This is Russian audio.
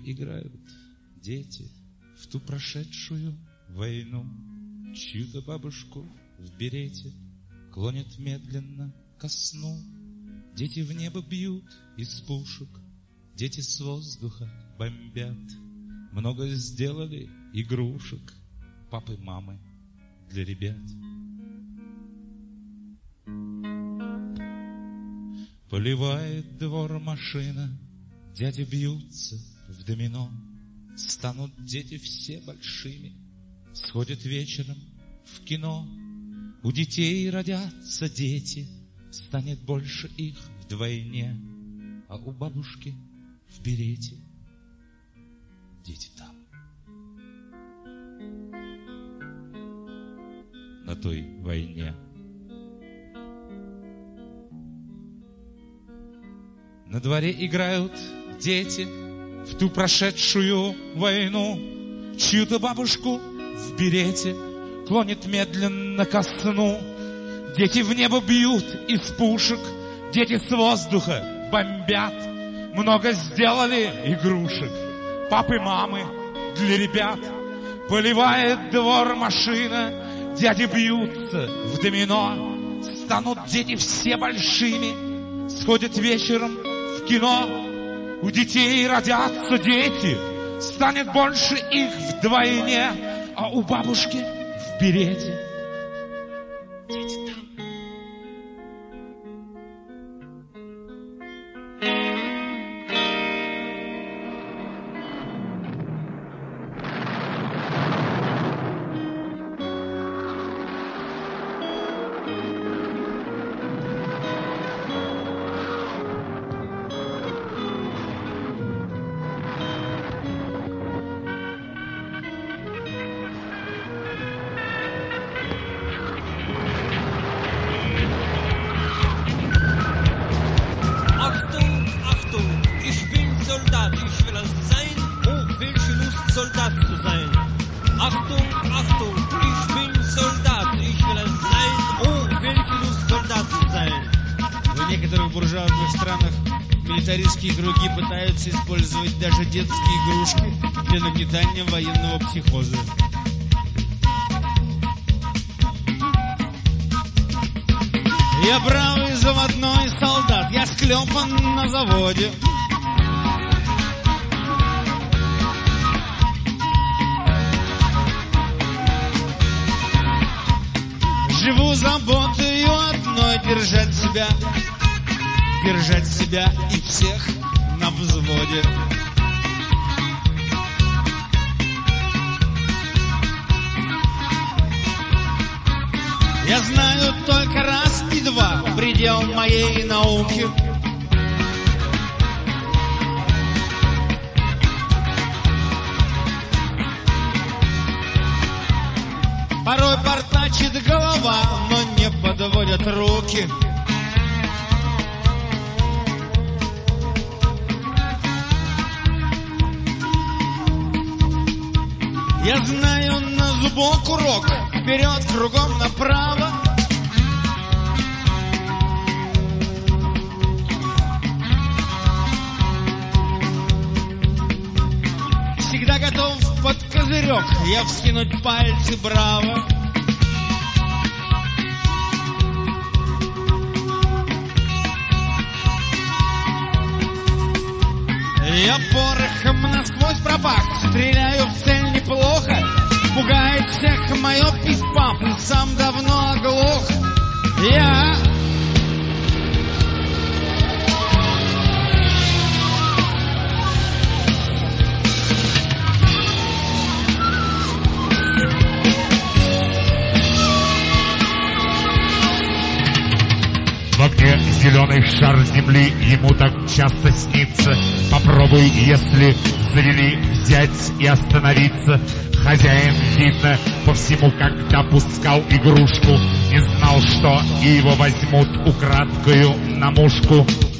играют дети в ту прошедшую войну. Чью-то бабушку в берете клонят медленно ко сну. Дети в небо бьют из пушек, дети с воздуха бомбят. Много сделали игрушек папы, мамы для ребят. Поливает двор машина, дяди бьются в домино. Станут дети все большими, сходят вечером в кино. У детей родятся дети, станет больше их вдвойне. А у бабушки в берете дети там, на той войне. На дворе играют дети в ту прошедшую войну. Чью-то бабушку в берете клонит медленно ко сну. Дети в небо бьют из пушек, дети с воздуха бомбят. Много сделали игрушек папы, мамы для ребят. Поливает двор машина, дяди бьются в домино. Станут дети все большими, сходят вечером в кино. У детей родятся дети, станет больше их вдвойне. А у бабушки в берете дети там. Милитаристские круги пытаются использовать даже детские игрушки для нагнетания военного психоза. Я бравый заводной солдат, я склепан на заводе. Живу заботою одной держать себя и всех на взводе. Я знаю только раз и два предел моей науки. Порой портачит голова, но не подводят руки. Я знаю на зубок урок, вперед, кругом направо. Всегда готов под козырек я вскинуть пальцы браво. Я порохом насквозь пропах, стреляю в цель неплохо. Пугает всех мое писпав, и сам давно оглох. Я... В огне зеленый шар земли ему так часто снится. Попробуй, если завели, взять и остановиться. Хозяин, видно, по всему, когда пускал игрушку, не знал, что и его возьмут украдкою на мушку.